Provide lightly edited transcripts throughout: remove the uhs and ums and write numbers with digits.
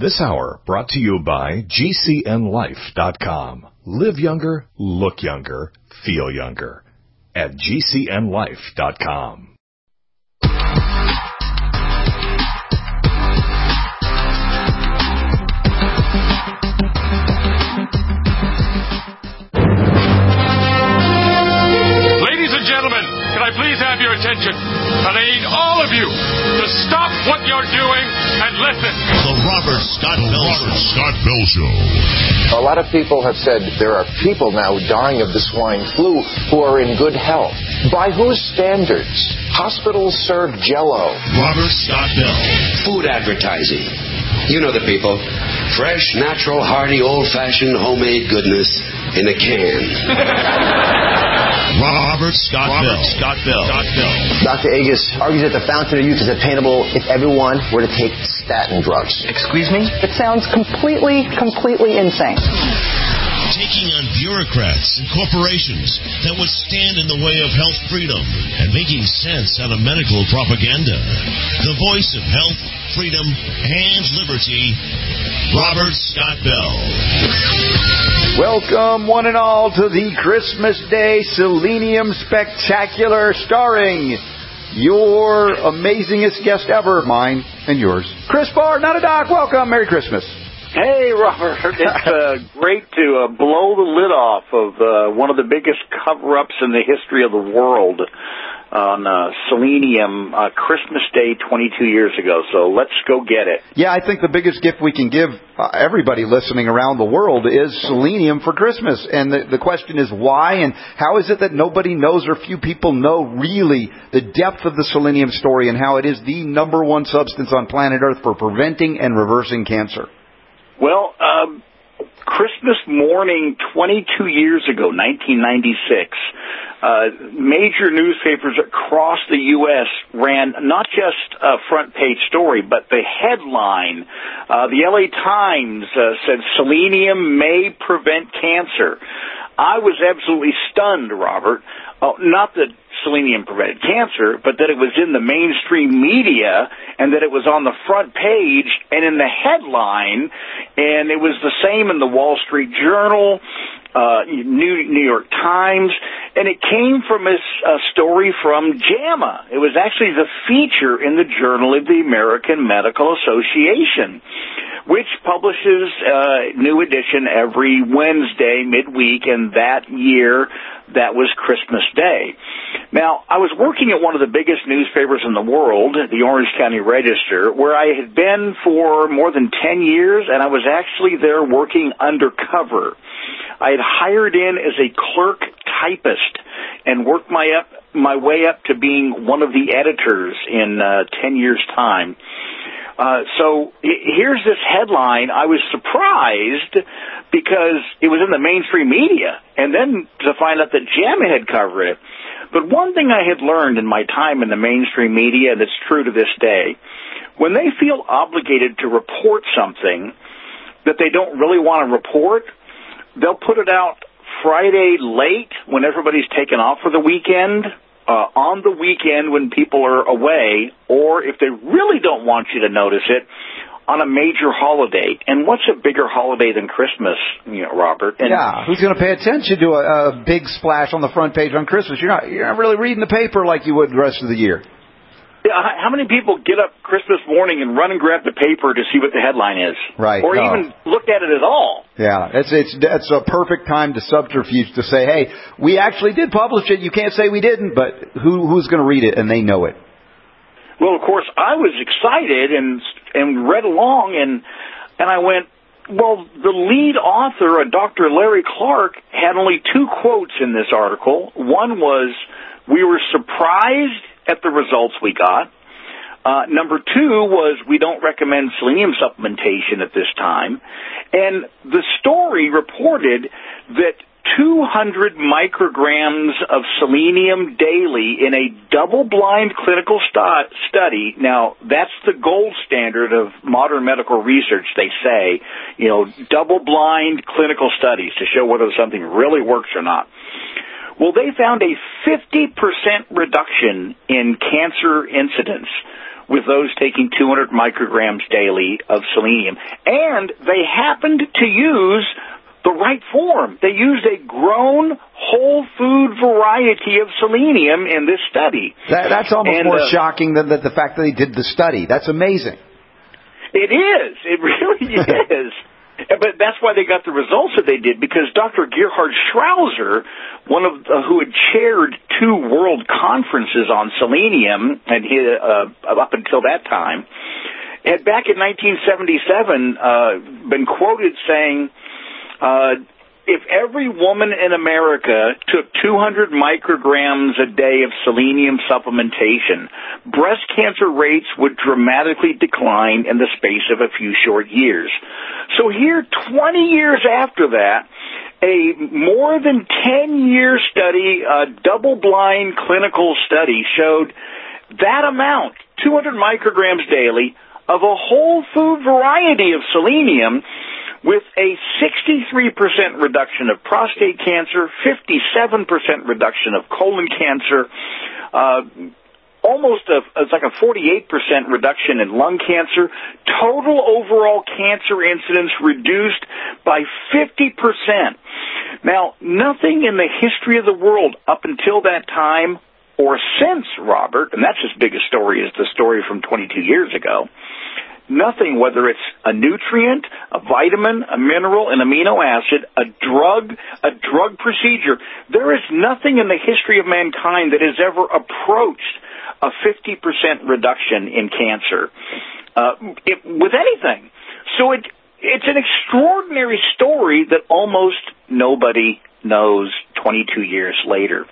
This hour brought to you by GCNLife.com. Live younger, look younger, feel younger. At GCNLife.com. Ladies and gentlemen, can I please have your attention? And I need all of you to stop what you're doing and listen. The Robert Scott Bell Show. A lot of people have said there are people now dying of the swine flu who are in good health. By whose standards? Hospitals serve Jell-O. Robert Scott Bell. Food advertising. You know the people. Fresh, natural, hearty, old-fashioned, homemade goodness in a can. Robert Scott Bell. Dr. Agus argues that the fountain of youth is attainable if everyone were to take statin drugs. Excuse me? It sounds completely insane. Taking on bureaucrats and corporations that would stand in the way of health freedom and making sense out of medical propaganda. The voice of health, freedom, and liberty, Robert Scott Bell. Welcome, one and all, to the Christmas Day Selenium Spectacular, starring your amazingest guest ever, mine and yours, Chris Barr, not a doc. Welcome. Merry Christmas. Hey, Robert. It's great to blow the lid off of one of the biggest cover-ups in the history of the world on selenium Christmas Day 22 years ago. So let's go get it. Yeah, I think the biggest gift we can give everybody listening around the world is selenium for Christmas. And the question is why, and how is it that nobody knows or few people know really the depth of the selenium story and how it is the number one substance on planet Earth for preventing and reversing cancer? Well, Christmas morning 22 years ago, 1996, major newspapers across the U.S. ran not just a front-page story, but the headline. The L.A. Times said, "Selenium may prevent cancer." I was absolutely stunned, Robert. Not that selenium prevented cancer, but that it was in the mainstream media and that it was on the front page and in the headline, and it was the same in the Wall Street Journal, New York Times, and it came from a story from JAMA. It was actually the feature in the Journal of the American Medical Association, which publishes a new edition every Wednesday midweek, and that year that was Christmas Day. Now, I was working at one of the biggest newspapers in the world, the Orange County Register, where I had been for more than 10 years, and I was actually there working undercover. I had hired in as a clerk typist and worked my way up to being one of the editors in 10 years' time. So here's this headline. I was surprised because it was in the mainstream media, and then to find out that JAMA had covered it. But one thing I had learned in my time in the mainstream media that's true to this day, when they feel obligated to report something that they don't really want to report, they'll put it out Friday late when everybody's taken off for the weekend, on the weekend when people are away, or if they really don't want you to notice it, on a major holiday. And what's a bigger holiday than Christmas, Robert? And yeah, who's going to pay attention to a big splash on the front page on Christmas? You're not really reading the paper like you would the rest of the year. Yeah, how many people get up Christmas morning and run and grab the paper to see what the headline is? Right. Or even look at it at all? Yeah, it's a perfect time to subterfuge to say, hey, we actually did publish it. You can't say we didn't, but who's going to read it? And they know it. Well, of course, I was excited and read along, and I went, well, the lead author, Dr. Larry Clark, had only two quotes in this article. One was, "We were surprised at the results we got." Number two was, "We don't recommend selenium supplementation at this time." And the story reported that 200 micrograms of selenium daily in a double-blind clinical study. Now, that's the gold standard of modern medical research, they say. Double-blind clinical studies to show whether something really works or not. Well, they found a 50% reduction in cancer incidence with those taking 200 micrograms daily of selenium. And they happened to use the right form. They used a grown whole food variety of selenium in this study. That's almost more shocking than the fact that they did the study. That's amazing. It is. It really is. But that's why they got the results that they did, because Dr. Gerhard Schrauzer, one of who had chaired 2 world conferences on selenium, and up until that time, had back in 1977 been quoted saying, if every woman in America took 200 micrograms a day of selenium supplementation, breast cancer rates would dramatically decline in the space of a few short years. So here, 20 years after that, a more than 10-year study, a double-blind clinical study, showed that amount, 200 micrograms daily, of a whole food variety of selenium, with a 63% reduction of prostate cancer, 57% reduction of colon cancer, it's like a 48% reduction in lung cancer, total overall cancer incidence reduced by 50%. Now, nothing in the history of the world up until that time or since, Robert, and that's as big a story as the story from 22 years ago, nothing, whether it's a nutrient, a vitamin, a mineral, an amino acid, a drug procedure, there is nothing in the history of mankind that has ever approached a 50% reduction in cancer with anything. So it's an extraordinary story that almost nobody knows 22 years later.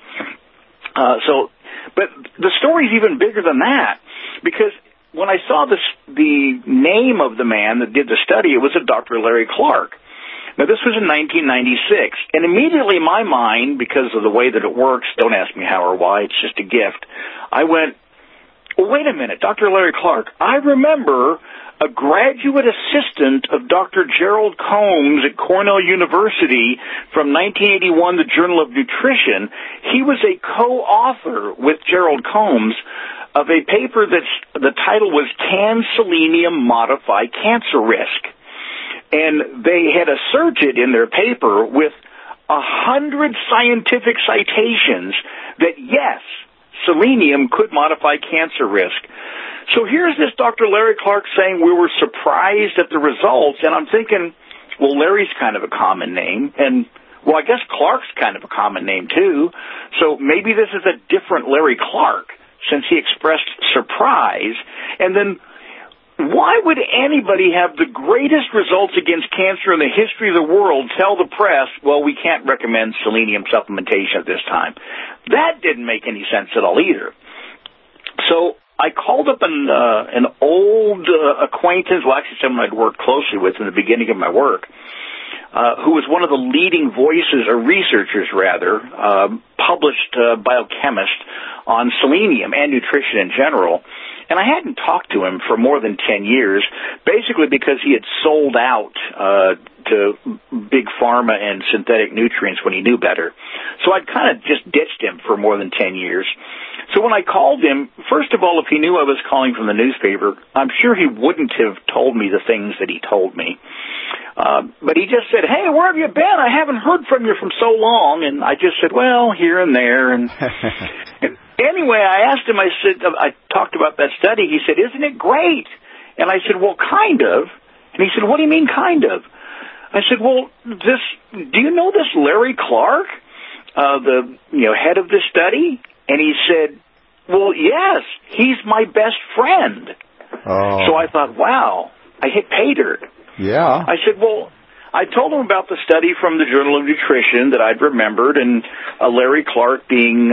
But the story's even bigger than that, because when I saw the name of the man that did the study, it was a Dr. Larry Clark. Now, this was in 1996, and immediately in my mind, because of the way that it works, don't ask me how or why, it's just a gift, I went, well, wait a minute, Dr. Larry Clark, I remember a graduate assistant of Dr. Gerald Combs at Cornell University from 1981, the Journal of Nutrition. He was a co-author with Gerald Combs of a paper the title was Can Selenium Modify Cancer Risk? And they had asserted in their paper with 100 scientific citations that yes, selenium could modify cancer risk. So here's this Dr. Larry Clark saying we were surprised at the results, and I'm thinking, well, Larry's kind of a common name, and well, I guess Clark's kind of a common name too, so maybe this is a different Larry Clark, since he expressed surprise. And then why would anybody have the greatest results against cancer in the history of the world tell the press, well, we can't recommend selenium supplementation at this time? That didn't make any sense at all either. So I called up an old acquaintance, well, actually someone I'd worked closely with in the beginning of my work, who was one of the leading voices, or researchers rather, published biochemist on selenium and nutrition in general. And I hadn't talked to him for more than 10 years, basically because he had sold out to big pharma and synthetic nutrients when he knew better. So I'd kind of just ditched him for more than 10 years. So when I called him, first of all, if he knew I was calling from the newspaper, I'm sure he wouldn't have told me the things that he told me. But he just said, hey, where have you been? I haven't heard from you from so long. And I just said, well, here and there. And anyway, I asked him, I talked about that study. He said, isn't it great? And I said, well, kind of. And he said, what do you mean kind of? I said, well, do you know this Larry Clark, the head of this study? And he said, well, yes, he's my best friend. Oh. So I thought, wow, I hit pay dirt. Yeah. I said, well, I told him about the study from the Journal of Nutrition that I'd remembered, and Larry Clark being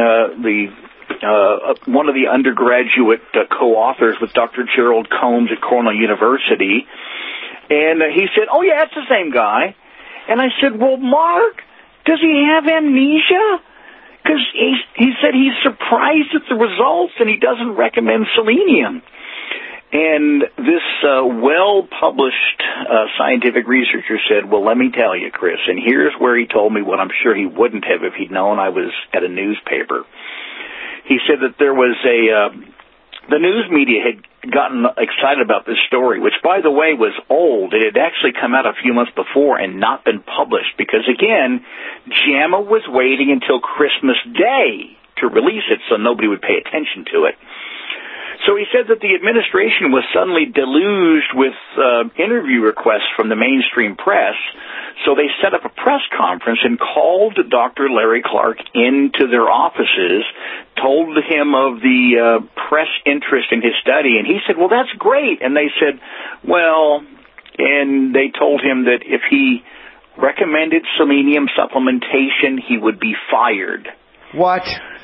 one of the undergraduate co-authors with Dr. Gerald Combs at Cornell University. And he said, oh, yeah, it's the same guy. And I said, well, Mark, does he have amnesia? Because he said he's surprised at the results and he doesn't recommend selenium. And this well-published scientific researcher said, well, let me tell you, Chris, and here's where he told me what I'm sure he wouldn't have if he'd known I was at a newspaper. He said that there was the news media had gotten excited about this story, which, by the way, was old. It had actually come out a few months before and not been published because, again, JAMA was waiting until Christmas Day to release it so nobody would pay attention to it. So he said that the administration was suddenly deluged with interview requests from the mainstream press, so they set up a press conference and called Dr. Larry Clark into their offices, told him of the press interest in his study, and he said, well, that's great. And they said, well, and they told him that if he recommended selenium supplementation, he would be fired. What?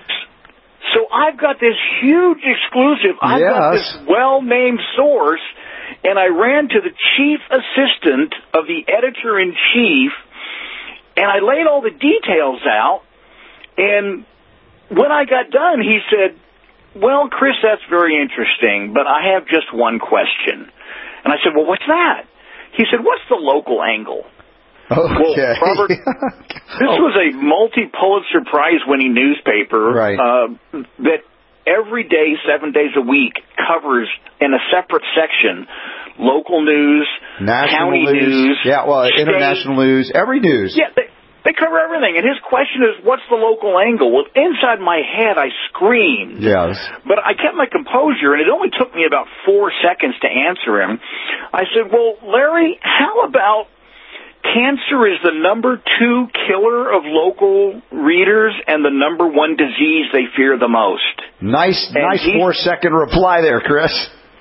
So I've got this huge exclusive. I've got this well-named source, and I ran to the chief assistant of the editor-in-chief, and I laid all the details out, and when I got done, he said, well, Chris, that's very interesting, but I have just one question. And I said, well, what's that? He said, what's the local angle? Okay. Well, Robert, this was a multi-Pulitzer Prize-winning newspaper that every day, 7 days a week, covers in a separate section local news, county news, international news, every news. Yeah, they cover everything. And his question is, what's the local angle? Well, inside my head, I screamed. Yes. But I kept my composure, and it only took me about 4 seconds to answer him. I said, well, Larry, how about cancer is the number 2 killer of local readers and the number 1 disease they fear the most. Nice 4-second reply there, Chris.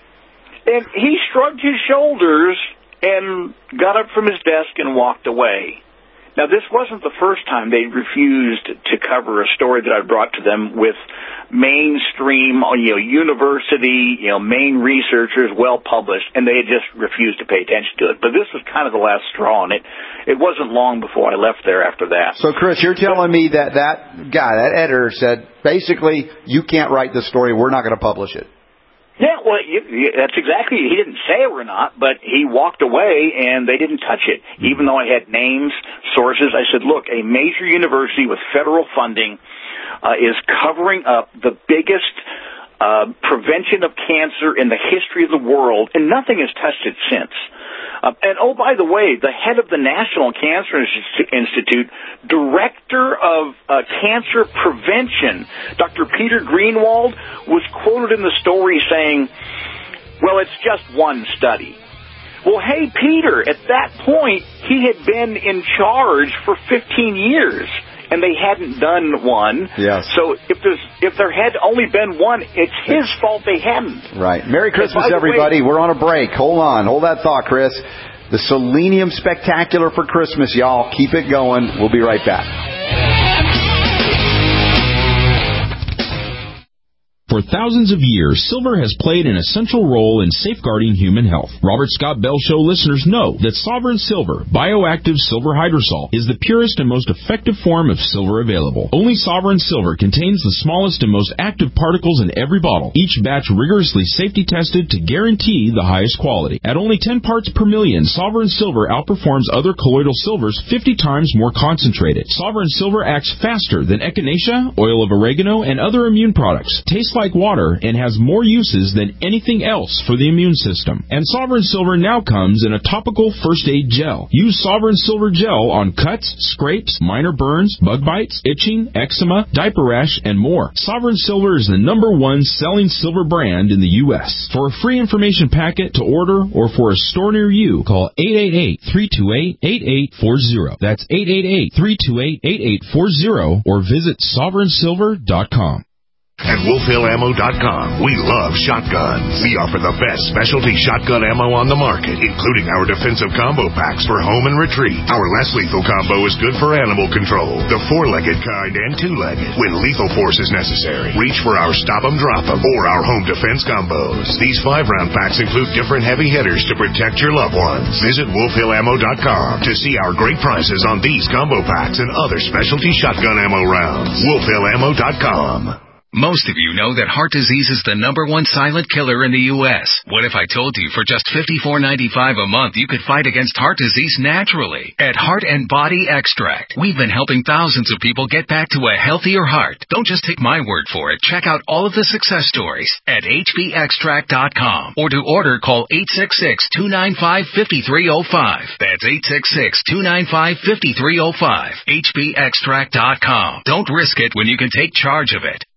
And he shrugged his shoulders and got up from his desk and walked away. Now, this wasn't the first time they refused to cover a story that I brought to them with mainstream, university, main researchers, well published, and they had just refused to pay attention to it. But this was kind of the last straw, and it wasn't long before I left there after that. So, Chris, you're telling me that guy, that editor, said, basically, you can't write this story, we're not going to publish it. Yeah, well, that's exactly, he didn't say it or not, but he walked away and they didn't touch it. Even though I had names, sources, I said, look, a major university with federal funding is covering up the biggest prevention of cancer in the history of the world, and nothing has touched it since. And, oh, by the way, the head of the National Cancer Institute, director of cancer prevention, Dr. Peter Greenwald, was quoted in the story saying, well, it's just one study. Well, hey, Peter, at that point, he had been in charge for 15 years. And they hadn't done one. Yes. So if there had only been one, it's his fault they hadn't. Right. Merry Christmas, everybody. We're on a break. Hold that thought, Chris. The Selenium Spectacular for Christmas, y'all. Keep it going. We'll be right back. For thousands of years, silver has played an essential role in safeguarding human health. Robert Scott Bell Show listeners know that Sovereign Silver, bioactive silver hydrosol, is the purest and most effective form of silver available. Only Sovereign Silver contains the smallest and most active particles in every bottle, each batch rigorously safety tested to guarantee the highest quality. At only 10 parts per million, Sovereign Silver outperforms other colloidal silvers 50 times more concentrated. Sovereign Silver acts faster than echinacea, oil of oregano, and other immune products. Tastes like water and has more uses than anything else for the immune system. And Sovereign Silver now comes in a topical first aid gel. Use Sovereign Silver gel on cuts, scrapes, minor burns, bug bites, itching, eczema, diaper rash, and more. Sovereign Silver is the #1 selling silver brand in the U.S. For a free information packet to order or for a store near you, call 888-328-8840. That's 888-328-8840 or visit sovereignsilver.com. At WolfHillAmmo.com, we love shotguns. We offer the best specialty shotgun ammo on the market, including our defensive combo packs for home and retreat. Our less lethal combo is good for animal control, the 4-legged kind and 2-legged. When lethal force is necessary, reach for our Stop 'em, Drop 'em, or our home defense combos. These 5-round packs include different heavy hitters to protect your loved ones. Visit WolfHillAmmo.com to see our great prices on these combo packs and other specialty shotgun ammo rounds. WolfHillAmmo.com. Most of you know that heart disease is the #1 silent killer in the U.S. What if I told you for just $54.95 a month you could fight against heart disease naturally? At Heart and Body Extract, we've been helping thousands of people get back to a healthier heart. Don't just take my word for it. Check out all of the success stories at hbextract.com. Or to order, call 866-295-5305. That's 866-295-5305. hbextract.com. Don't risk it when you can take charge of it.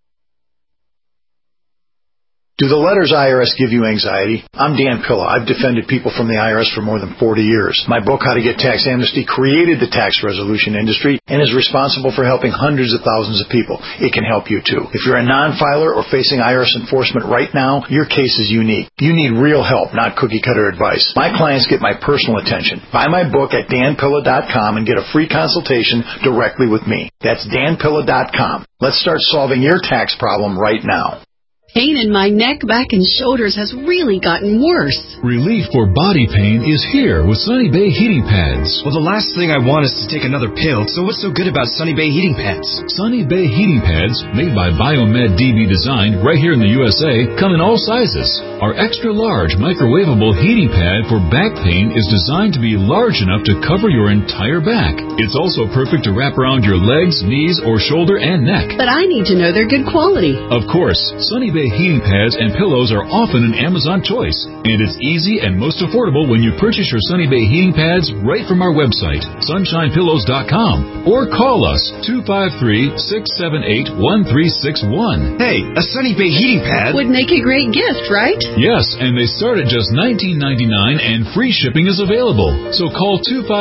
Do the letters IRS give you anxiety? I'm Dan Pilla. I've defended people from the IRS for more than 40 years. My book, How to Get Tax Amnesty, created the tax resolution industry and is responsible for helping hundreds of thousands of people. It can help you too. If you're a non-filer or facing IRS enforcement right now, your case is unique. You need real help, not cookie-cutter advice. My clients get my personal attention. Buy my book at danpilla.com and get a free consultation directly with me. That's danpilla.com. Let's start solving your tax problem right now. Pain in my neck, back, and shoulders has really gotten worse. Relief for body pain is here with Sunny Bay Heating Pads. Well, the last thing I want is to take another pill, so what's so good about Sunny Bay Heating Pads? Sunny Bay Heating Pads, made by Biomed DB Design right here in the USA, come in all sizes. Our extra-large microwavable heating pad for back pain is designed to be large enough to cover your entire back. It's also perfect to wrap around your legs, knees, or shoulder and neck. But I need to know they're good quality. Of course, Sunny Bay heating pads and pillows are often an Amazon choice, and it's easy and most affordable when you purchase your Sunny Bay heating pads right from our website, sunshinepillows.com, or call us 253-678-1361. Hey, a Sunny Bay heating pad would make a great gift, right? Yes, and they start at just $19.99 and free shipping is available. So call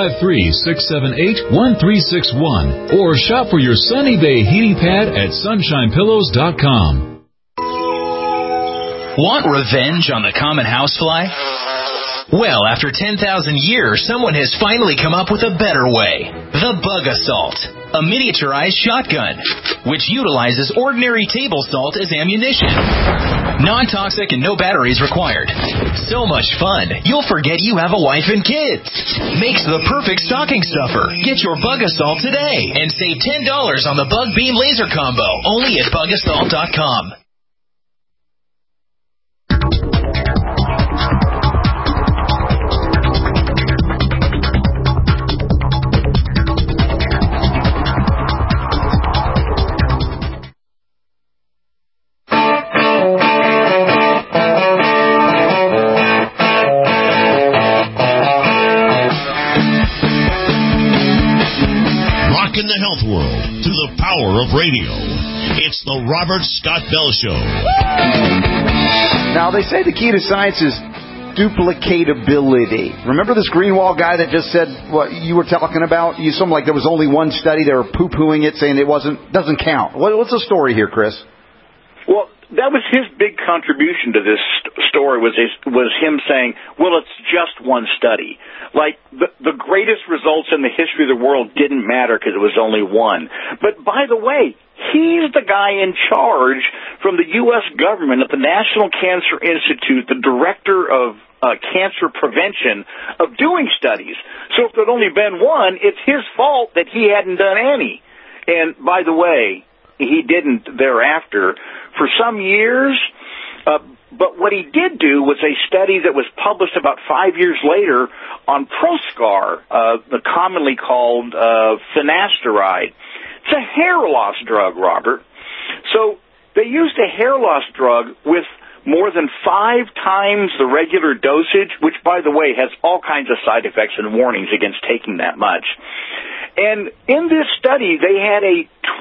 253-678-1361 or shop for your Sunny Bay heating pad at sunshinepillows.com. Want revenge on the common housefly? Well, after 10,000 years, someone has finally come up with a better way. The Bug Assault, a miniaturized shotgun, which utilizes ordinary table salt as ammunition. Non-toxic and no batteries required. So much fun, you'll forget you have a wife and kids. Makes the perfect stocking stuffer. Get your Bug Assault today and save $10 on the Bug Beam Laser Combo, only at bugassault.com. In the health world through the power of radio. It's the Robert Scott Bell Show. Now, they say the key to science is duplicatability. Remember this Greenwald guy that just said what you were talking about? You something like there was only one study. They were poo-pooing it, saying it doesn't count. What's the story here, Chris? Well, that was his big contribution to this story was him saying, well, it's just one study. Like, the greatest results in the history of the world didn't matter because it was only one. But by the way, he's the guy in charge from the U.S. government at the National Cancer Institute, the director of cancer prevention, of doing studies. So if there'd only been one, it's his fault that he hadn't done any. And by the way, he didn't thereafter for some years. But what he did do was a study that was published about 5 years later on Proscar, commonly called finasteride. It's a hair loss drug, Robert. So they used a hair loss drug with more than 5 times the regular dosage, which, by the way, has all kinds of side effects and warnings against taking that much. And in this study, they had a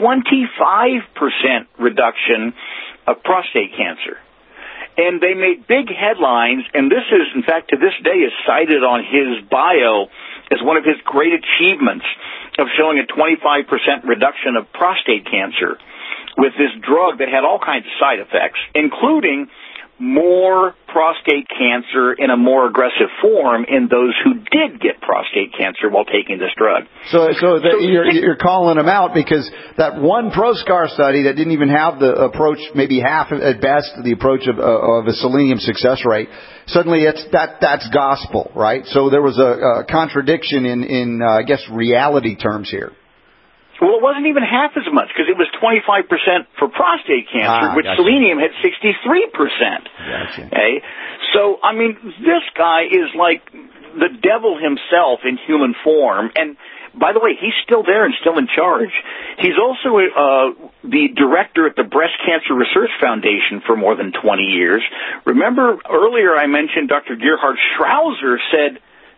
25% reduction of prostate cancer. And they made big headlines, and this is, in fact, to this day, is cited on his bio as one of his great achievements of showing a 25% reduction of prostate cancer with this drug that had all kinds of side effects, including more prostate cancer in a more aggressive form in those who did get prostate cancer while taking this drug. So you're calling them out because that one Proscar study that didn't even have the approach, maybe half at best, the approach of a selenium success rate. Suddenly that's gospel, right? So there was a contradiction in I guess reality terms here. Well, it wasn't even half as much because it was 25% for prostate cancer, which selenium had 63%. Gotcha. Okay? So, I mean, this guy is like the devil himself in human form. And, by the way, he's still there and still in charge. He's also the director at the Breast Cancer Research Foundation for more than 20 years. Remember earlier I mentioned Dr. Gerhard Schrauzer said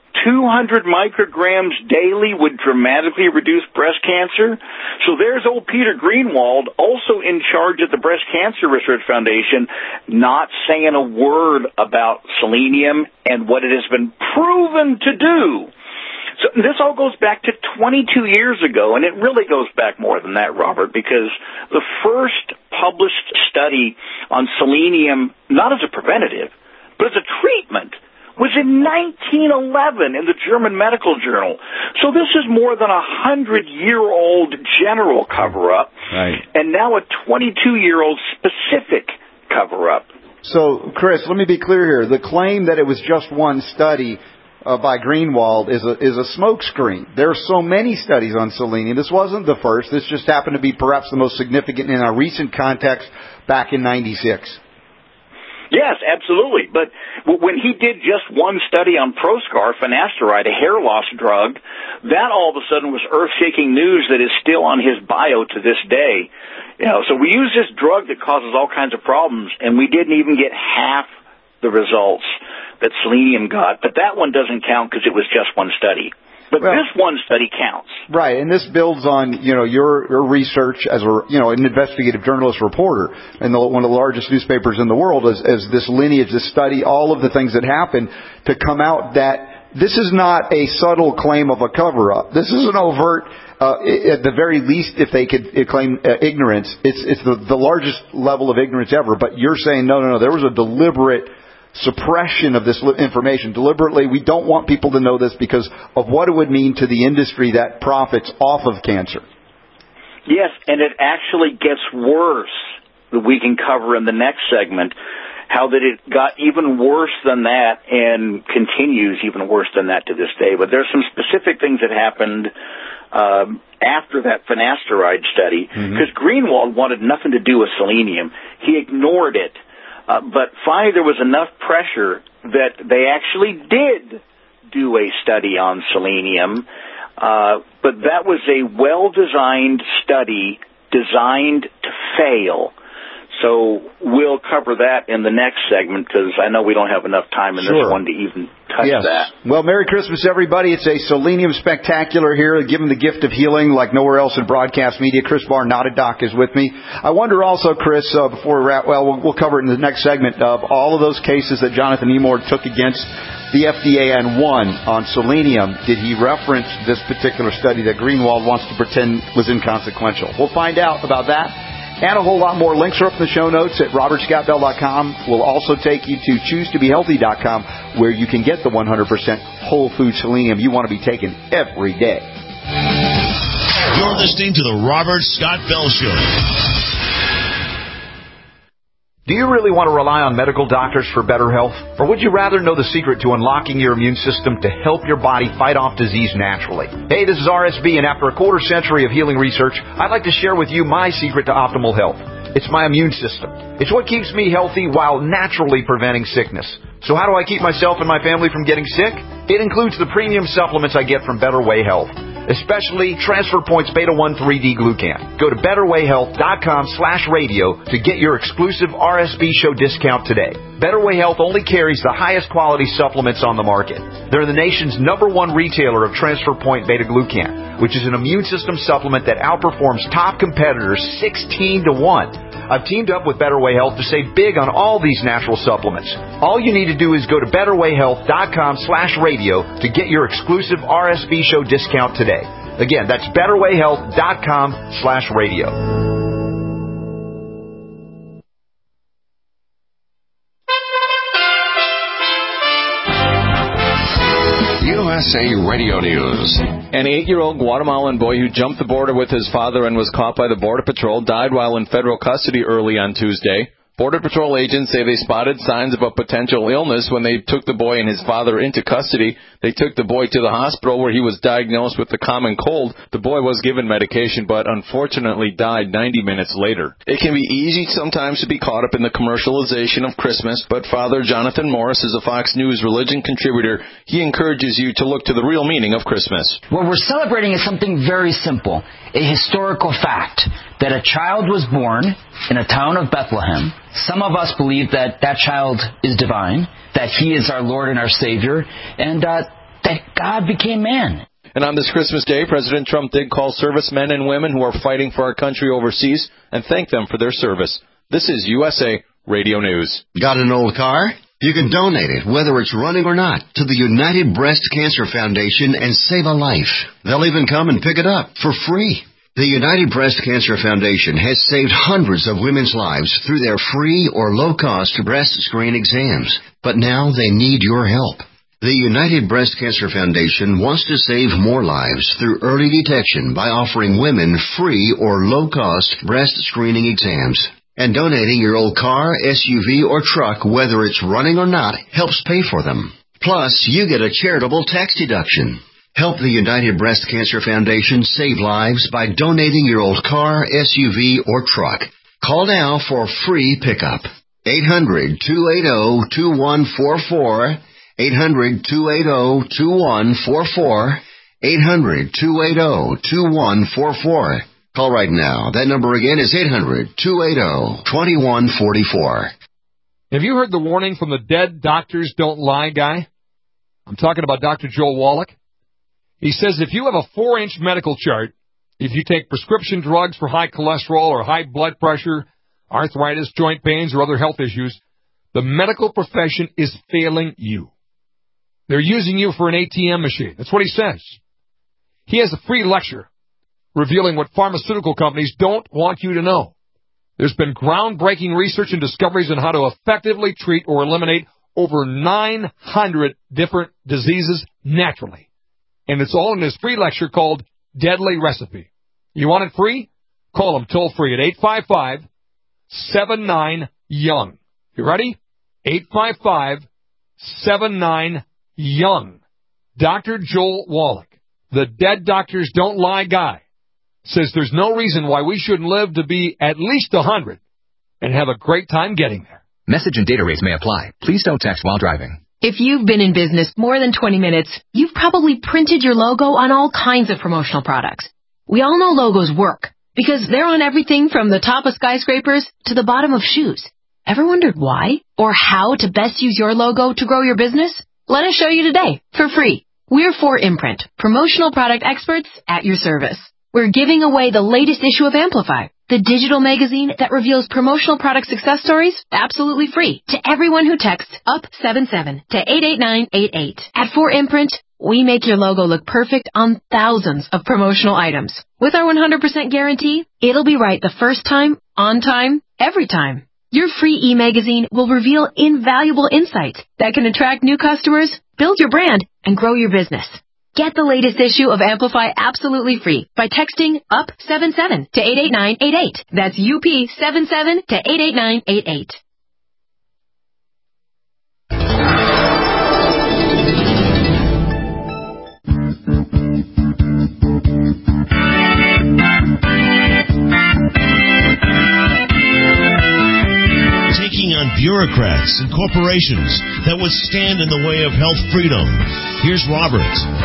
200 micrograms daily would dramatically reduce breast cancer. So there's old Peter Greenwald, also in charge at the Breast Cancer Research Foundation, not saying a word about selenium and what it has been proven to do. So this all goes back to 22 years ago, and it really goes back more than that, Robert, because the first published study on selenium, not as a preventative, but as a treatment, was in 1911 in the German Medical Journal. So this is more than 100-year-old general cover-up, right, and now a 22-year-old specific cover-up. So, Chris, let me be clear here. The claim that it was just one study by Greenwald is a smokescreen. There are so many studies on selenium. This wasn't the first. This just happened to be perhaps the most significant in our recent context back in 96. Yes, absolutely. But when he did just one study on Proscar, finasteride, a hair loss drug, that all of a sudden was earth-shaking news that is still on his bio to this day. You know, so we use this drug that causes all kinds of problems, and we didn't even get half the results that selenium got. But that one doesn't count because it was just one study. But this one study counts. Right, and this builds on, your research as an investigative journalist reporter in one of the largest newspapers in the world as this lineage, this study, all of the things that happened to come out that this is not a subtle claim of a cover-up. This is an overt, at the very least, if they could claim ignorance, it's the largest level of ignorance ever. But you're saying, no, there was a deliberate suppression of this information. Deliberately, we don't want people to know this because of what it would mean to the industry that profits off of cancer. Yes, and it actually gets worse, that we can cover in the next segment, how that it got even worse than that and continues even worse than that to this day. But there's some specific things that happened after that finasteride study, because Greenwald wanted nothing to do with selenium. He ignored it. But finally there was enough pressure that they actually did do a study on selenium. But that was a well-designed study designed to fail. So we'll cover that in the next segment because I know we don't have enough time in this one to even touch that. Well, Merry Christmas, everybody. It's a Selenium Spectacular here, given the gift of healing like nowhere else in broadcast media. Chris Barr, not a doc, is with me. I wonder also, Chris, before we wrap, we'll cover it in the next segment, of all of those cases that Jonathan Emord took against the FDA and won on selenium, did he reference this particular study that Greenwald wants to pretend was inconsequential? We'll find out about that. And a whole lot more. Links are up in the show notes at robertscottbell.com. We'll also take you to ChooseToBeHealthy.com, where you can get the 100% whole food selenium you want to be taking every day. You're listening to the Robert Scott Bell Show. Do you really want to rely on medical doctors for better health? Or would you rather know the secret to unlocking your immune system to help your body fight off disease naturally? Hey, this is RSB, and after a quarter century of healing research, I'd like to share with you my secret to optimal health. It's my immune system. It's what keeps me healthy while naturally preventing sickness. So how do I keep myself and my family from getting sick? It includes the premium supplements I get from Better Way Health, especially Transfer Points Beta-1 3D Glucan. Go to BetterWayHealth.com/radio to get your exclusive RSB show discount today. Better Way Health only carries the highest quality supplements on the market. They're the nation's #1 retailer of Transfer Point Beta Glucan, which is an immune system supplement that outperforms top competitors 16 to 1. I've teamed up with Better Way Health to save big on all these natural supplements. All you need to do is go to BetterWayHealth.com/radio to get your exclusive RSB show discount today. Again, that's BetterWayHealth.com/radio. USA Radio News. An 8-year-old Guatemalan boy who jumped the border with his father and was caught by the Border Patrol died while in federal custody early on Tuesday. Border Patrol agents say they spotted signs of a potential illness when they took the boy and his father into custody. They took the boy to the hospital where he was diagnosed with the common cold. The boy was given medication, but unfortunately died 90 minutes later. It can be easy sometimes to be caught up in the commercialization of Christmas, but Father Jonathan Morris is a Fox News religion contributor. He encourages you to look to the real meaning of Christmas. What we're celebrating is something very simple, a historical fact, that a child was born in a town of Bethlehem. Some of us believe that that child is divine, that he is our Lord and our Savior, and that God became man. And on this Christmas Day, President Trump did call servicemen and women who are fighting for our country overseas and thank them for their service. This is USA Radio News. Got an old car? You can donate it, whether it's running or not, to the United Breast Cancer Foundation and save a life. They'll even come and pick it up for free. The United Breast Cancer Foundation has saved hundreds of women's lives through their free or low-cost breast screen exams. But now they need your help. The United Breast Cancer Foundation wants to save more lives through early detection by offering women free or low-cost breast screening exams. And donating your old car, SUV, or truck, whether it's running or not, helps pay for them. Plus, you get a charitable tax deduction. Help the United Breast Cancer Foundation save lives by donating your old car, SUV, or truck. Call now for free pickup. 800-280-2144. 800-280-2144. 800-280-2144. Call right now. That number again is 800-280-2144. Have you heard the warning from the Dead Doctors Don't Lie guy? I'm talking about Dr. Joel Wallach. He says if you have a 4-inch medical chart, if you take prescription drugs for high cholesterol or high blood pressure, arthritis, joint pains, or other health issues, the medical profession is failing you. They're using you for an ATM machine. That's what he says. He has a free lecture revealing what pharmaceutical companies don't want you to know. There's been groundbreaking research and discoveries on how to effectively treat or eliminate over 900 different diseases naturally. And it's all in this free lecture called Deadly Recipe. You want it free? Call them toll-free at 855-79-YOUNG. You ready? 855-79-YOUNG. Dr. Joel Wallach, the Dead Doctors Don't Lie guy, says there's no reason why we shouldn't live to be at least 100 and have a great time getting there. Message and data rates may apply. Please don't text while driving. If you've been in business more than 20 minutes, you've probably printed your logo on all kinds of promotional products. We all know logos work because they're on everything from the top of skyscrapers to the bottom of shoes. Ever wondered why or how to best use your logo to grow your business? Let us show you today for free. We're 4imprint, promotional product experts at your service. We're giving away the latest issue of Amplify, the digital magazine that reveals promotional product success stories absolutely free to everyone who texts UP77 to 88988. At 4imprint, we make your logo look perfect on thousands of promotional items. With our 100% guarantee, it'll be right the first time, on time, every time. Your free e-magazine will reveal invaluable insights that can attract new customers, build your brand, and grow your business. Get the latest issue of Amplify absolutely free by texting UP77 to 88988. That's UP77 to 88988. Taking on bureaucrats and corporations that would stand in the way of health freedom. Here's Robert.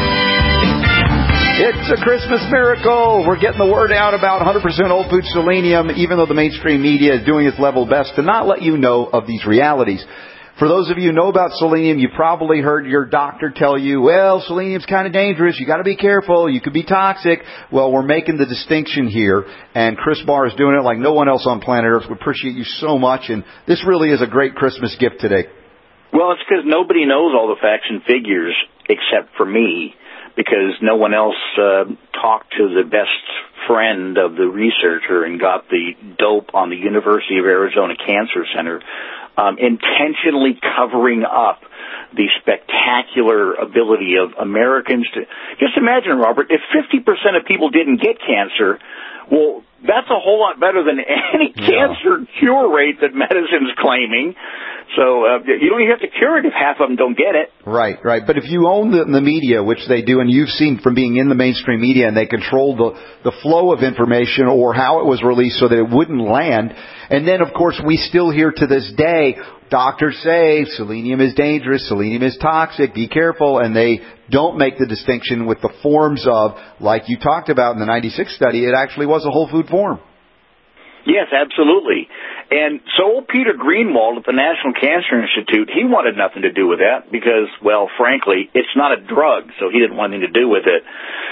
It's a Christmas miracle. We're getting the word out about 100% Whole Food Selenium, even though the mainstream media is doing its level best to not let you know of these realities. For those of you who know about selenium, you probably heard your doctor tell you, well, selenium's kind of dangerous. You got to be careful. You could be toxic. Well, we're making the distinction here, and Chris Barr is doing it like no one else on planet Earth. We appreciate you so much, and this really is a great Christmas gift today. Well, it's because nobody knows all the facts and figures except for me, because no one else talked to the best friend of the researcher and got the dope on the University of Arizona Cancer Center, intentionally covering up the spectacular ability of Americans to... Just imagine, Robert, if 50% of people didn't get cancer, well, that's a whole lot better than any cancer cure rate that medicine's claiming. So you don't even have to cure it if half of them don't get it. Right. But if you own the media, which they do, and you've seen from being in the mainstream media, and they control the flow of information or how it was released so that it wouldn't land. And then, of course, we still hear to this day, doctors say selenium is dangerous, selenium is toxic, be careful, and they don't make the distinction with the forms of, like you talked about in the 96 study, it actually was a whole food form. Yes, absolutely. And so old Peter Greenwald at the National Cancer Institute, he wanted nothing to do with that because, well, frankly, it's not a drug, so he didn't want anything to do with it.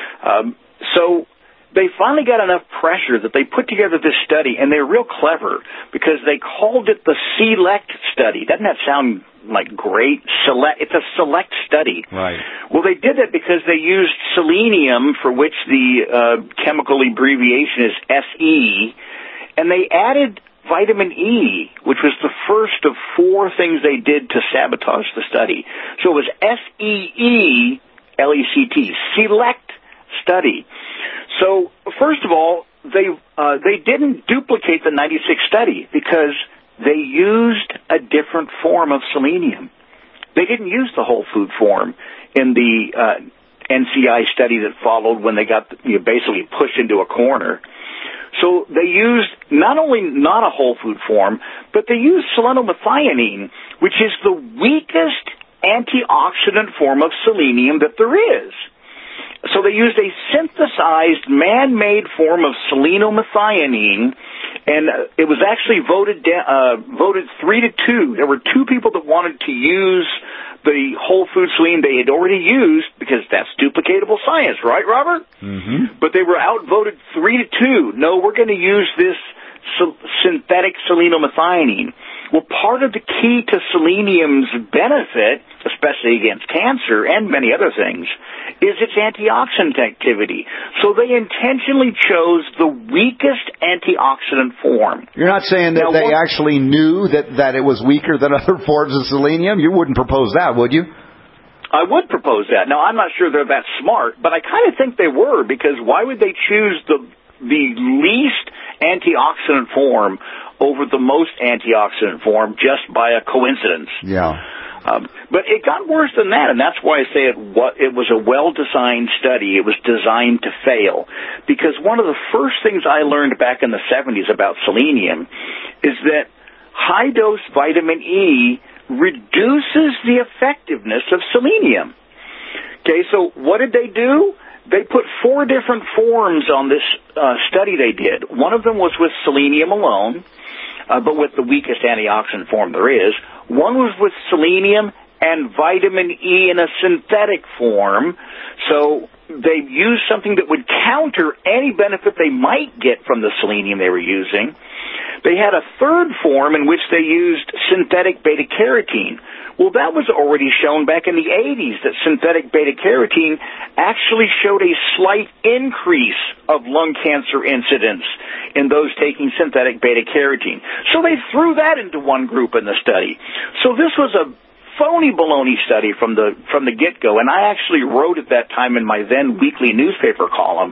So they finally got enough pressure that they put together this study, and they're real clever because they called it the SELECT study. Doesn't that sound like great? It's a select study. Right. Well, they did that because they used selenium, for which the chemical abbreviation is SE, and they added vitamin E, which was the first of 4 things they did to sabotage the study. So it was SEELECT, SELECT study. So, first of all, they didn't duplicate the 96 study because they used a different form of selenium. They didn't use the whole food form in the NCI study that followed when they got basically pushed into a corner. So they used not only not a whole food form, but they used selenomethionine, which is the weakest antioxidant form of selenium that there is. So they used a synthesized, man-made form of selenomethionine, and it was actually voted 3-2. There were 2 people that wanted to use the whole food selenium they had already used, because that's duplicatable science, right, Robert? Mm-hmm. But they were outvoted 3-2. No, we're going to use this synthetic selenomethionine. Well, part of the key to selenium's benefit, especially against cancer and many other things, is its antioxidant activity. So they intentionally chose the weakest antioxidant form. You're not saying that they actually knew that it was weaker than other forms of selenium? You wouldn't propose that, would you? I would propose that. Now, I'm not sure they're that smart, but I kind of think they were, because why would they choose the least antioxidant form over the most antioxidant form just by a coincidence? Yeah. But it got worse than that, and that's why I say it was a well-designed study. It was designed to fail. Because one of the first things I learned back in the 70s about selenium is that high-dose vitamin E reduces the effectiveness of selenium. Okay, so what did they do? They put 4 different forms on this study they did. One of them was with selenium alone, but with the weakest antioxidant form there is. One was with selenium and vitamin E in a synthetic form. So they used something that would counter any benefit they might get from the selenium they were using. They had a third form in which they used synthetic beta-carotene. Well, that was already shown back in the 80s that synthetic beta-carotene actually showed a slight increase of lung cancer incidence in those taking synthetic beta-carotene. So they threw that into one group in the study. So this was a phony baloney study from the get-go, and I actually wrote at that time in my then weekly newspaper column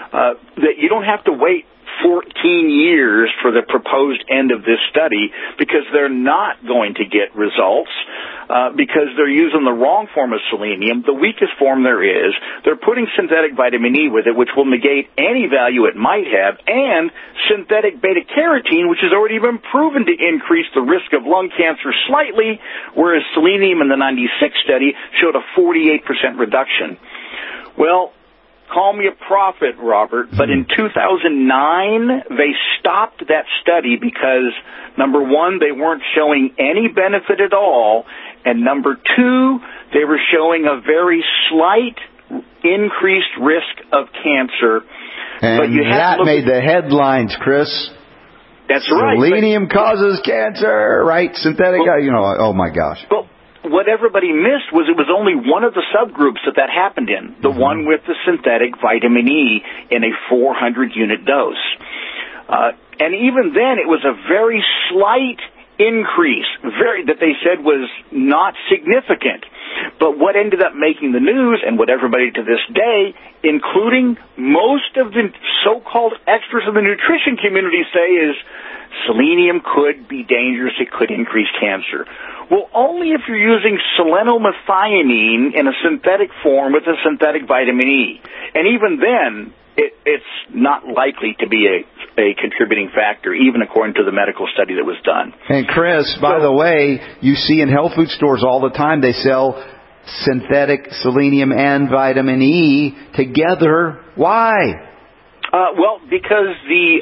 that you don't have to wait 14 years for the proposed end of this study, because they're not going to get results because they're using the wrong form of selenium, the weakest form there is. They're putting synthetic vitamin E with it, which will negate any value it might have, and synthetic beta-carotene, which has already been proven to increase the risk of lung cancer slightly, whereas selenium in the 96 study showed a 48% reduction. Well, call me a prophet, Robert, but in 2009, they stopped that study because, number one, they weren't showing any benefit at all, and number two, they were showing a very slight increased risk of cancer. And but you have that made the headlines, Chris. That's right. Selenium causes cancer, right? Synthetic, oh my gosh. Well, what everybody missed was it was only one of the subgroups that happened in, the one with the synthetic vitamin E in a 400-unit dose. And even then, it was a very slight increase, that they said was not significant. But what ended up making the news, and what everybody to this day, including most of the so-called experts in the nutrition community, say is selenium could be dangerous. It could increase cancer. Well, only if you're using selenomethionine in a synthetic form with a synthetic vitamin E. And even then, it's not likely to be a contributing factor, even according to the medical study that was done. And Chris, by the way, you see in health food stores all the time they sell synthetic selenium and vitamin E together. Why? Because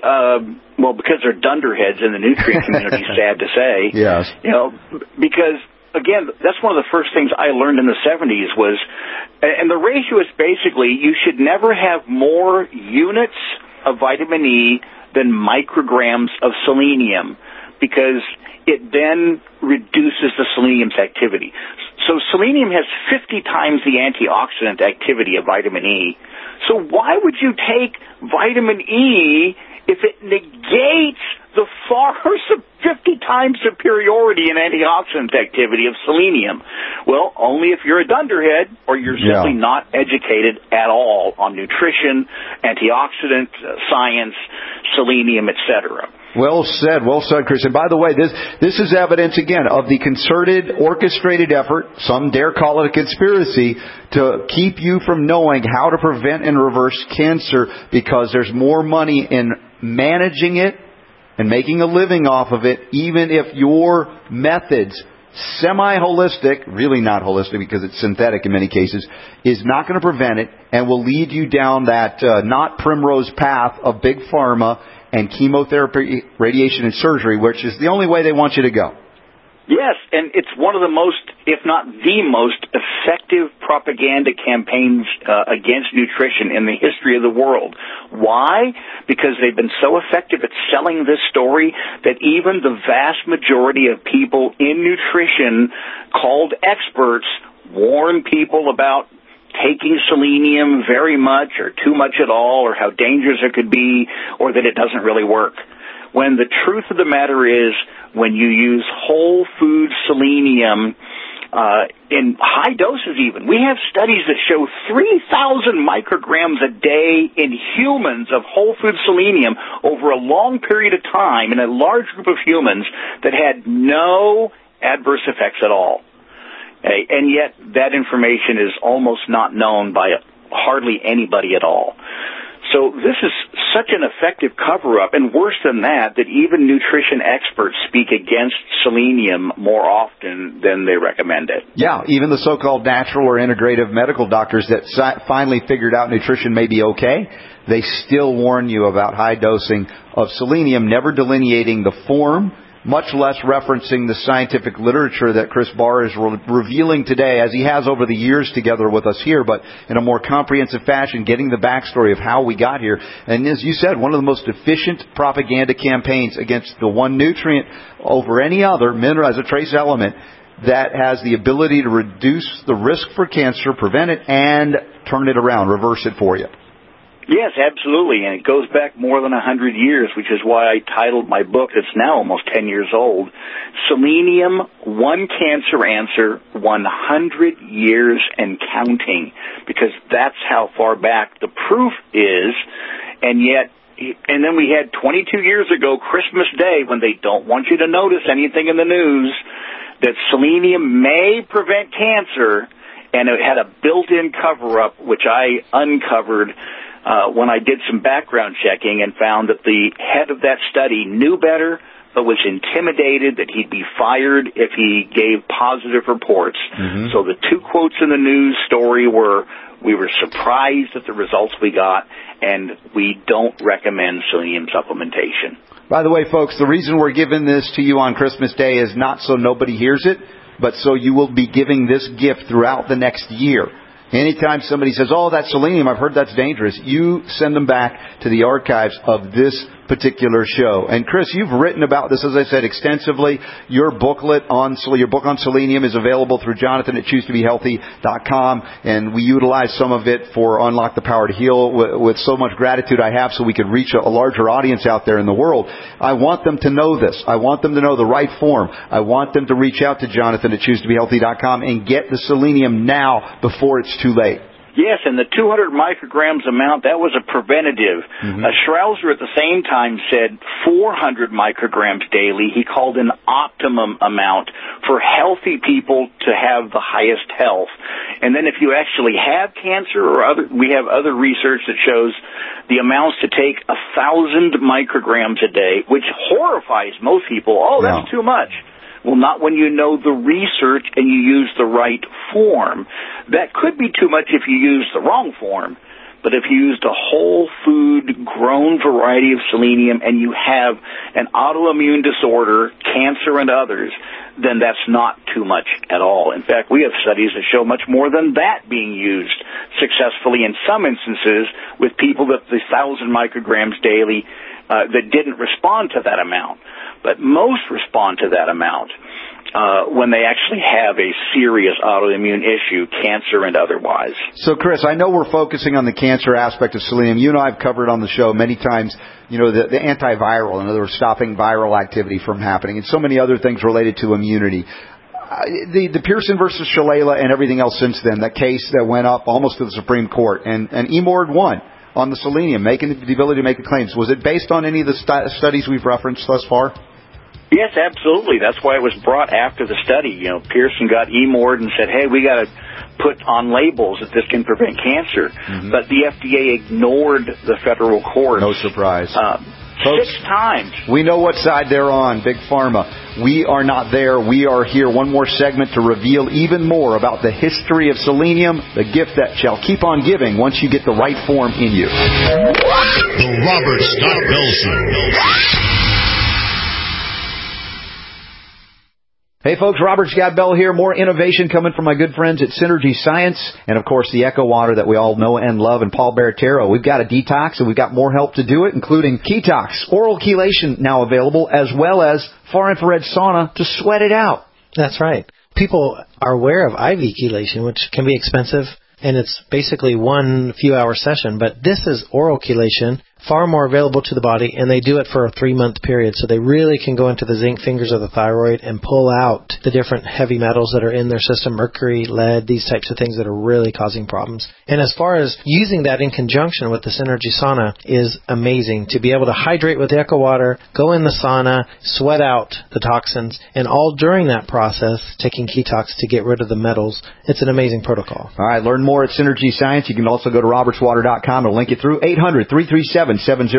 they're dunderheads in the nutrient community, sad to say. Yes. Because, again, that's one of the first things I learned in the 70s was, and the ratio is basically you should never have more units of vitamin E than micrograms of selenium, because it then reduces the selenium's activity. So selenium has 50 times the antioxidant activity of vitamin E. So why would you take vitamin E if it negates the far 50 times superiority in antioxidant activity of selenium? Well, only if you're a dunderhead or you're simply not educated at all on nutrition, antioxidant science, selenium, etc. Well said, Chris. And by the way, this is evidence, again, of the concerted, orchestrated effort, some dare call it a conspiracy, to keep you from knowing how to prevent and reverse cancer, because there's more money in managing it and making a living off of it, even if your methods, semi-holistic, really not holistic because it's synthetic in many cases, is not going to prevent it and will lead you down that not primrose path of big pharma and chemotherapy, radiation, and surgery, which is the only way they want you to go. Yes, and it's one of the most, if not the most, effective propaganda campaigns against nutrition in the history of the world. Why? Because they've been so effective at selling this story that even the vast majority of people in nutrition, called experts, warn people about taking selenium very much or too much at all, or how dangerous it could be, or that it doesn't really work. When the truth of the matter is, when you use whole food selenium in high doses even, we have studies that show 3,000 micrograms a day in humans of whole food selenium over a long period of time in a large group of humans that had no adverse effects at all. And yet that information is almost not known by hardly anybody at all. So this is such an effective cover-up, and worse than that, that even nutrition experts speak against selenium more often than they recommend it. Yeah, even the so-called natural or integrative medical doctors that finally figured out nutrition may be okay, they still warn you about high dosing of selenium, never delineating the form, much less referencing the scientific literature that Chris Barr is revealing today, as he has over the years together with us here, but in a more comprehensive fashion, getting the backstory of how we got here. And as you said, one of the most efficient propaganda campaigns against the one nutrient over any other, mineral as a trace element, that has the ability to reduce the risk for cancer, prevent it, and turn it around, reverse it for you. Yes, absolutely, and it goes back more than 100 years, which is why I titled my book, that's now almost 10 years old, Selenium, One Cancer Answer, 100 Years and Counting, because that's how far back the proof is, and then we had 22 years ago, Christmas Day, when they don't want you to notice anything in the news, that selenium may prevent cancer, and it had a built-in cover-up, which I uncovered when I did some background checking and found that the head of that study knew better, but was intimidated that he'd be fired if he gave positive reports. Mm-hmm. So the two quotes in the news story were, we were surprised at the results we got, and we don't recommend selenium supplementation. By the way, folks, the reason we're giving this to you on Christmas Day is not so nobody hears it, but so you will be giving this gift throughout the next year. Anytime somebody says, oh, that's selenium, I've heard that's dangerous, you send them back to the archives of this particular show. And Chris, you've written about this, as I said, extensively. Your book on selenium is available through Jonathan at ChooseToBeHealthy.com, and we utilize some of it for Unlock the Power to Heal with so much gratitude I have, so we could reach a larger audience out there in the world. I want them to know this. I want them to know the right form. I want them to reach out to Jonathan at ChooseToBeHealthy.com and get the selenium now before it's too late. Yes, and the 200 micrograms amount, that was a preventative. Schrouser at the same time said 400 micrograms daily. He called an optimum amount for healthy people to have the highest health. And then if you actually have cancer we have other research that shows the amounts to take 1,000 micrograms a day, which horrifies most people. Oh, that's too much. Well, not when you know the research and you use the right form. That could be too much if you use the wrong form. But if you used a whole food grown variety of selenium and you have an autoimmune disorder, cancer and others, then that's not too much at all. In fact, we have studies that show much more than that being used successfully in some instances with people that the 1,000 micrograms daily that didn't respond to that amount. But most respond to that amount when they actually have a serious autoimmune issue, cancer and otherwise. So, Chris, I know we're focusing on the cancer aspect of selenium. You and I have covered on the show many times, the antiviral, in other words, stopping viral activity from happening, and so many other things related to immunity. The Pearson versus Shalala and everything else since then, that case that went up almost to the Supreme Court, and Emord won on the selenium, making the ability to make the claims. Was it based on any of the studies we've referenced thus far? Yes, absolutely. That's why it was brought after the study. Pearson got Emord and said, hey, we got to put on labels that this can prevent cancer. But the FDA ignored the federal court. No surprise. Folks, 6 times. We know what side they're on, Big Pharma. We are not there. We are here. One more segment to reveal even more about the history of selenium, the gift that shall keep on giving once you get the right form in you. The Robert Scott Bell Show. Hey folks, Robert Scott Bell here. More innovation coming from my good friends at Synergy Science, and of course the Echo Water that we all know and love, and Paul Baratero. We've got a detox, and we've got more help to do it, including Ketox, oral chelation now available, as well as far infrared sauna to sweat it out. That's right. People are aware of IV chelation, which can be expensive, and it's basically one few-hour session. But this is oral chelation, far more available to the body, and they do it for a 3-month period. So they really can go into the zinc fingers of the thyroid and pull out the different heavy metals that are in their system, mercury, lead, these types of things that are really causing problems. And as far as using that in conjunction with the Synergy sauna is amazing. To be able to hydrate with Echo Water, go in the sauna, sweat out the toxins, and all during that process, taking Ketox to get rid of the metals. It's an amazing protocol. All right, learn more at Synergy Science. You can also go to robertswater.com and link it through 800-337-7017,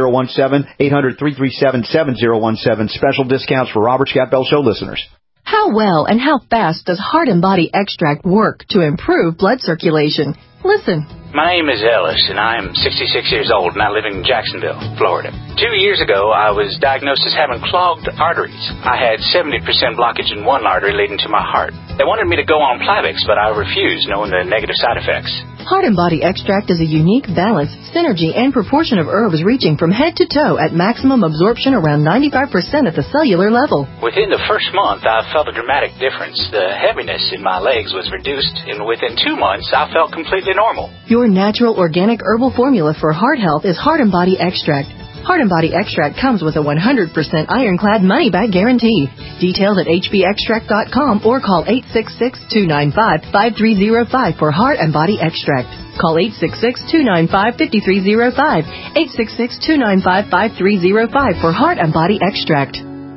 800-337-7017. Special discounts for Robert Scott Bell Show listeners. How well and how fast does Heart and Body Extract work to improve blood circulation? Listen. My name is Ellis, and I am 66 years old, and I live in Jacksonville, Florida. 2 years ago, I was diagnosed as having clogged arteries. I had 70% blockage in one artery leading to my heart. They wanted me to go on Plavix, but I refused, knowing the negative side effects. Heart and Body Extract is a unique balance, synergy, and proportion of herbs reaching from head to toe at maximum absorption around 95% at the cellular level. Within the first month, I felt a dramatic difference. The heaviness in my legs was reduced, and within 2 months, I felt completely normal. Your natural organic herbal formula for heart health is Heart and Body Extract. Heart and Body Extract comes with a 100% ironclad money-back guarantee. Details at hbextract.com or call 866-295-5305 for Heart and Body Extract. Call 866-295-5305, 866-295-5305 for Heart and Body Extract.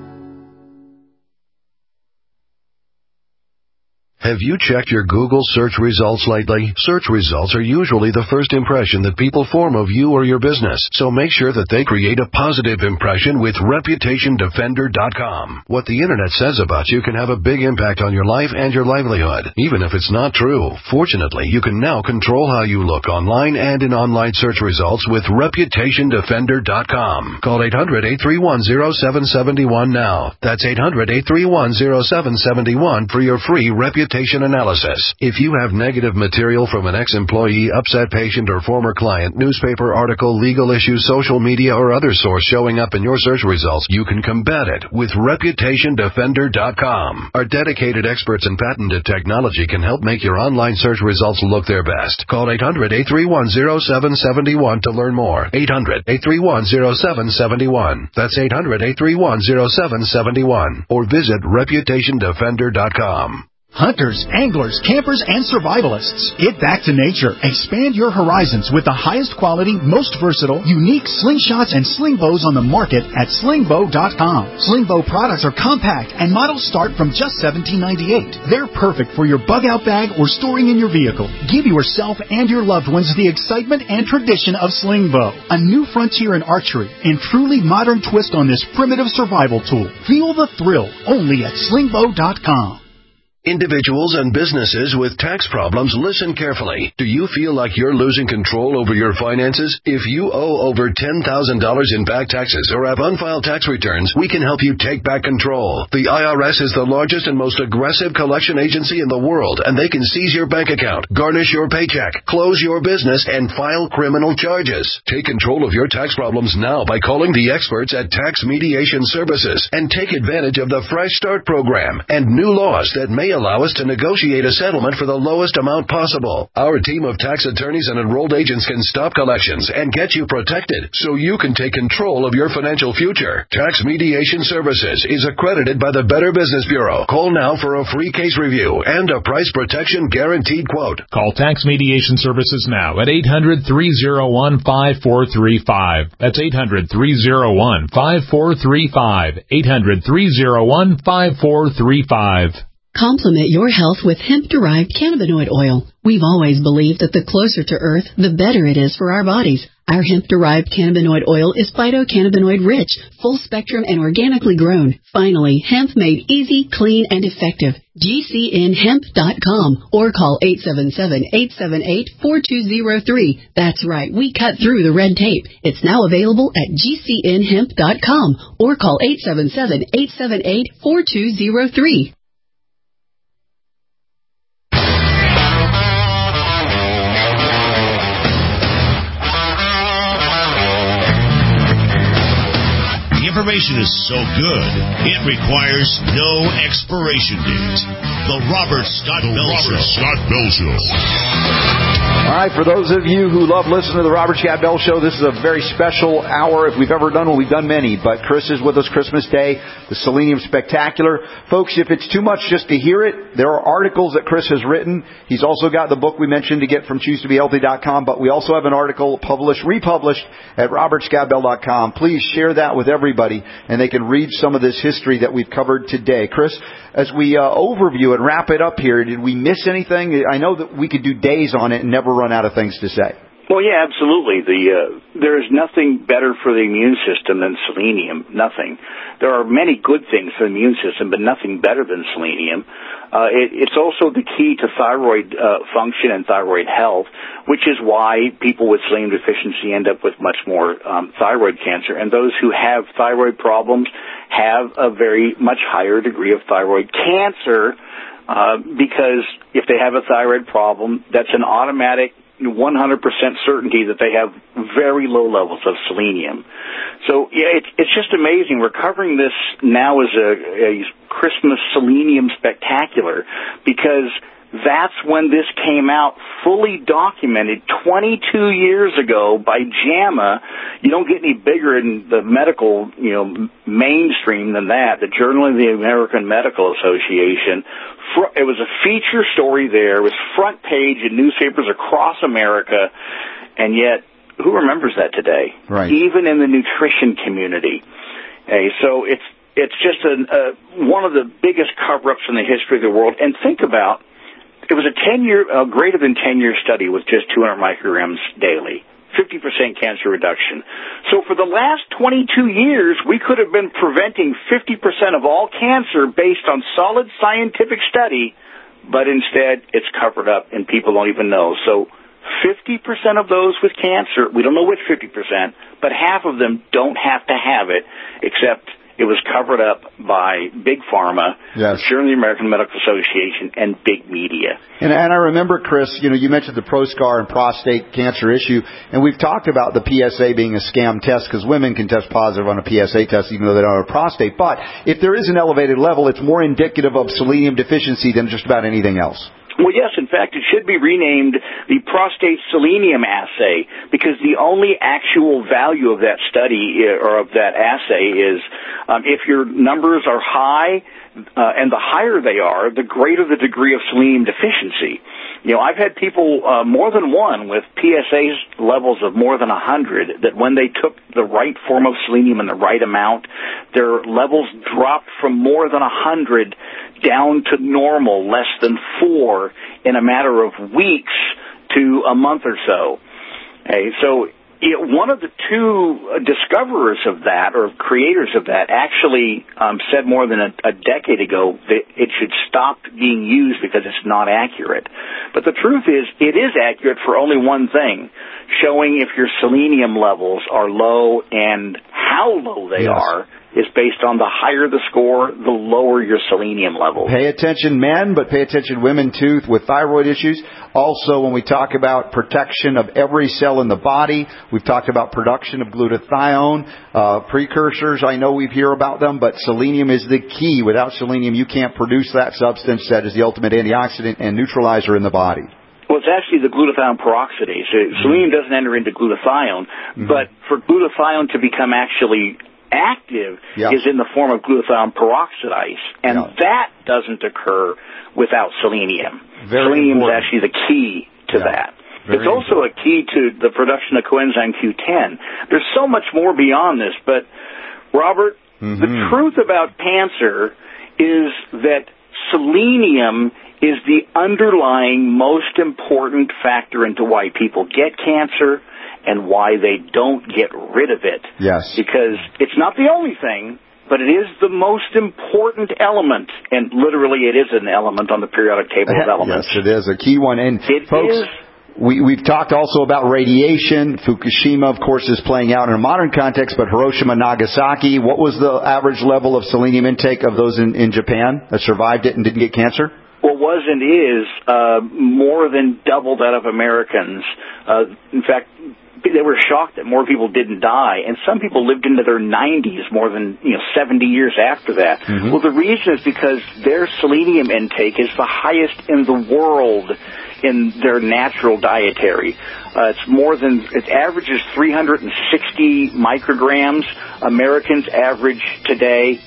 Have you checked your Google search results lately? Search results are usually the first impression that people form of you or your business, so make sure that they create a positive impression with ReputationDefender.com. What the Internet says about you can have a big impact on your life and your livelihood, even if it's not true. Fortunately, you can now control how you look online and in online search results with ReputationDefender.com. Call 800-831-0771 now. That's 800-831-0771 for your free Reputation reputation analysis. If you have negative material from an ex-employee, upset patient, or former client, newspaper article, legal issue, social media, or other source showing up in your search results, you can combat it with ReputationDefender.com. Our dedicated experts in patented technology can help make your online search results look their best. Call 800-831-0771 to learn more. 800-831-0771. That's 800-831-0771. Or visit ReputationDefender.com. Hunters, anglers, campers, and survivalists. Get back to nature. Expand your horizons with the highest quality, most versatile, unique slingshots and sling bows on the market at slingbow.com. Slingbow products are compact and models start from just $17.98. They're perfect for your bug-out bag or storing in your vehicle. Give yourself and your loved ones the excitement and tradition of Slingbow, a new frontier in archery and truly modern twist on this primitive survival tool. Feel the thrill only at slingbow.com. Individuals and businesses with tax problems, listen carefully. Do you feel like you're losing control over your finances? If you owe over $10,000 in back taxes or have unfiled tax returns, we can help you take back control. The IRS is the largest and most aggressive collection agency in the world, and they can seize your bank account, garnish your paycheck, close your business, and file criminal charges. Take control of your tax problems now by calling the experts at Tax Mediation Services and take advantage of the Fresh Start program and new laws that may allow us to negotiate a settlement for the lowest amount possible. Our team of tax attorneys and enrolled agents can stop collections and get you protected so you can take control of your financial future. Tax Mediation Services is accredited by the Better Business Bureau. Call now for a free case review and a price protection guaranteed quote. Call Tax Mediation Services now at 800-301-5435. That's 800-301-5435. 800-301-5435. Complement your health with hemp-derived cannabinoid oil. We've always believed that the closer to Earth, the better it is for our bodies. Our hemp-derived cannabinoid oil is phytocannabinoid-rich, full-spectrum, and organically grown. Finally, hemp made easy, clean, and effective. GCNhemp.com or call 877-878-4203. That's right, we cut through the red tape. It's now available at GCNhemp.com or call 877-878-4203. Information is so good, it requires no expiration date. The Robert Scott Bell Show. All right, for those of you who love listening to the Robert Scott Bell Show, this is a very special hour. If we've ever done one, we've done many. But Chris is with us Christmas Day, the Selenium Spectacular. Folks, if it's too much just to hear it, there are articles that Chris has written. He's also got the book we mentioned to get from ChooseToBeHealthy.com. But we also have an article republished at RobertScottBell.com. Please share that with everybody, and they can read some of this history that we've covered today. Chris, as we overview and wrap it up here, did we miss anything? I know that we could do days on it and never run out of things to say. Well, yeah, absolutely. There is nothing better for the immune system than selenium. Nothing. There are many good things for the immune system, but nothing better than selenium. It's also the key to thyroid function and thyroid health, which is why people with selenium deficiency end up with much more thyroid cancer. And those who have thyroid problems have a very much higher degree of thyroid cancer because if they have a thyroid problem, that's an automatic 100% certainty that they have very low levels of selenium. So, yeah, it's just amazing. We're covering this now as a Christmas Selenium Spectacular because that's when this came out, fully documented 22 years ago by JAMA. You don't get any bigger in the medical, mainstream than that. The Journal of the American Medical Association. It was a feature story there. It was front page in newspapers across America, and yet who remembers that today? Right. Even in the nutrition community. So it's just one of the biggest cover-ups in the history of the world. And think about, it was a greater than 10-year study with just 200 micrograms daily, 50% cancer reduction. So for the last 22 years, we could have been preventing 50% of all cancer based on solid scientific study, but instead it's covered up and people don't even know. So 50% of those with cancer, we don't know which 50%, but half of them don't have to have it except it was covered up by Big Pharma, the American Medical Association, and big media. And I remember, Chris, you mentioned the ProScar and prostate cancer issue, and we've talked about the PSA being a scam test because women can test positive on a PSA test even though they don't have a prostate. But if there is an elevated level, it's more indicative of selenium deficiency than just about anything else. Well, yes, in fact, it should be renamed the prostate selenium assay because the only actual value of that study or of that assay is if your numbers are high, and the higher they are, the greater the degree of selenium deficiency. I've had people, more than one, with PSA levels of more than 100, that when they took the right form of selenium in the right amount, their levels dropped from more than 100 down to normal, less than 4, in a matter of weeks to a month or so. Okay, so one of the two discoverers of that, or creators of that, actually said more than a decade ago that it should stop being used because it's not accurate. But the truth is, it is accurate for only one thing, showing if your selenium levels are low and how low they are is based on the higher the score, the lower your selenium level. Pay attention, men, but pay attention, women, too, with thyroid issues. Also, when we talk about protection of every cell in the body, we've talked about production of glutathione, precursors. I know we hear about them, but selenium is the key. Without selenium, you can't produce that substance that is the ultimate antioxidant and neutralizer in the body. Well, it's actually the glutathione peroxidase. Selenium doesn't enter into glutathione, but for glutathione to become actually active is in the form of glutathione peroxidase, and that doesn't occur without selenium. Selenium is actually the key to that. It's also a key to the production of coenzyme Q10. There's so much more beyond this, but, Robert, the truth about cancer is that selenium is the underlying most important factor into why people get cancer and why they don't get rid of it. Yes. Because it's not the only thing, but it is the most important element, and literally it is an element on the periodic table of elements. Yes, it is a key one. And folks, we've talked also about radiation. Fukushima, of course, is playing out in a modern context, but Hiroshima, Nagasaki, what was the average level of selenium intake of those in Japan that survived it and didn't get cancer? Well, was and is more than double that of Americans. In fact, they were shocked that more people didn't die, and some people lived into their 90s, more than 70 years after that. Well, the reason is because their selenium intake is the highest in the world in their natural dietary. It averages 360 micrograms. Americans average today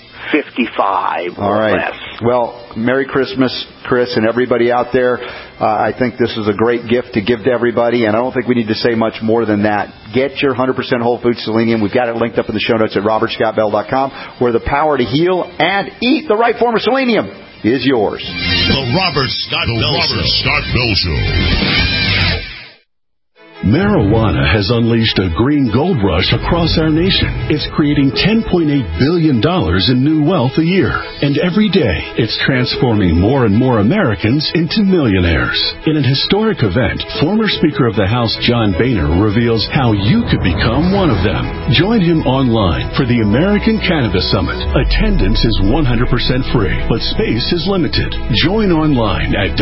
55 or less. Well, Merry Christmas, Chris, and everybody out there. I think this is a great gift to give to everybody, and I don't think we need to say much more than that. Get your 100% whole food selenium. We've got it linked up in the show notes at robertscottbell.com, where the power to heal and eat the right form of selenium is yours. The Robert Scott Bell Show. Marijuana has unleashed a green gold rush across our nation. It's creating $10.8 billion in new wealth a year. And every day, it's transforming more and more Americans into millionaires. In an historic event, former Speaker of the House John Boehner reveals how you could become one of them. Join him online for the American Cannabis Summit. Attendance is 100% free, but space is limited. Join online at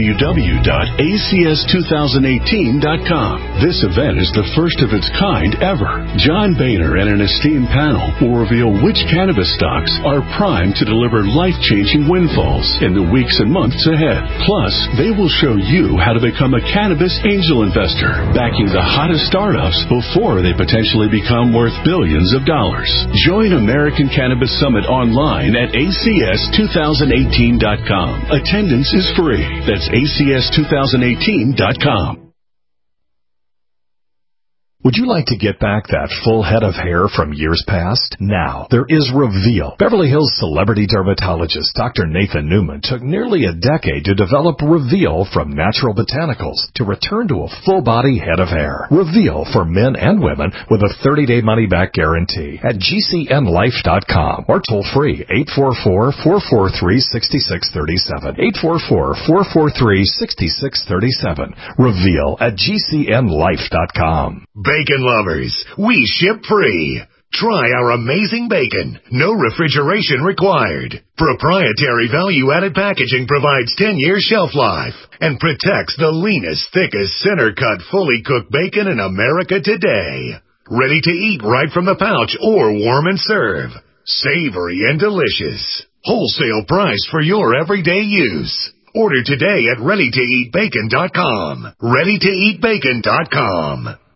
www.acs2018.com. This event is the first of its kind ever. John Boehner and an esteemed panel will reveal which cannabis stocks are primed to deliver life-changing windfalls in the weeks and months ahead. Plus, they will show you how to become a cannabis angel investor, backing the hottest startups before they potentially become worth billions of dollars. Join American Cannabis Summit online at acs2018.com. Attendance is free. That's acs2018.com. Would you like to get back that full head of hair from years past? Now, there is Reveal. Beverly Hills celebrity dermatologist Dr. Nathan Newman took nearly a decade to develop Reveal from natural botanicals to return to a full-body head of hair. Reveal for men and women with a 30-day money-back guarantee at GCNlife.com or toll-free 844-443-6637. 844-443-6637. Reveal at GCNlife.com. Bacon lovers, we ship free. Try our amazing bacon. No refrigeration required. Proprietary value-added packaging provides 10-year shelf life and protects the leanest, thickest, center-cut, fully cooked bacon in America today. Ready to eat right from the pouch or warm and serve. Savory and delicious. Wholesale price for your everyday use. Order today at ReadyToEatBacon.com. ReadyToEatBacon.com.